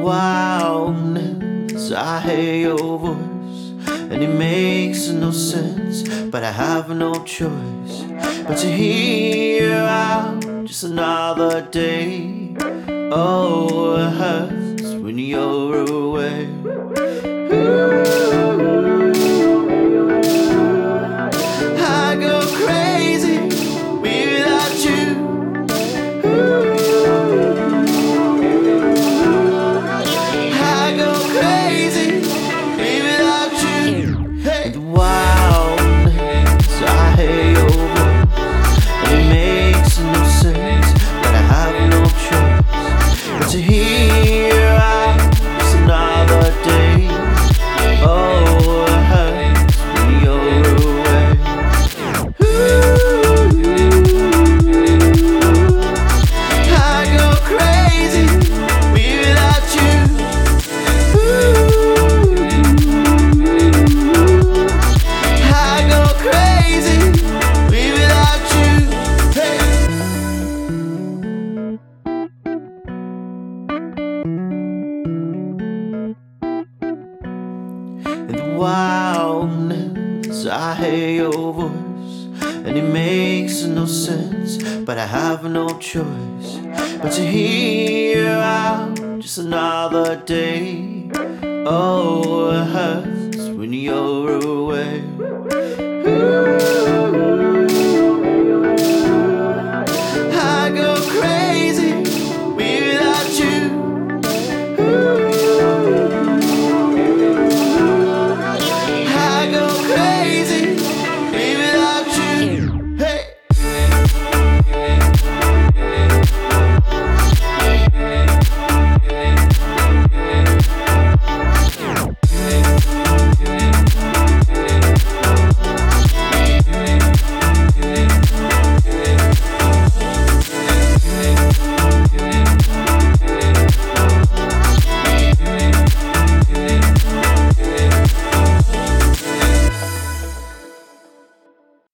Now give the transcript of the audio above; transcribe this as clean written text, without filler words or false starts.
wildness, I hear your voice, and it makes no sense, but I have no choice but to hear you out just another day. Oh, it hurts when you're away. I go crazy without you. I go crazy without you. Hey. The wildness, I hear your voice, and it makes no sense, but I have no choice but to hear you out just another day. Oh, it hurts when you're away. I go crazy without you. I go crazy without you. Hey. In the wildness, I hear your voice, and it makes no sense, but I have no choice but to hear you out just another day. Oh, it hurts when you're away.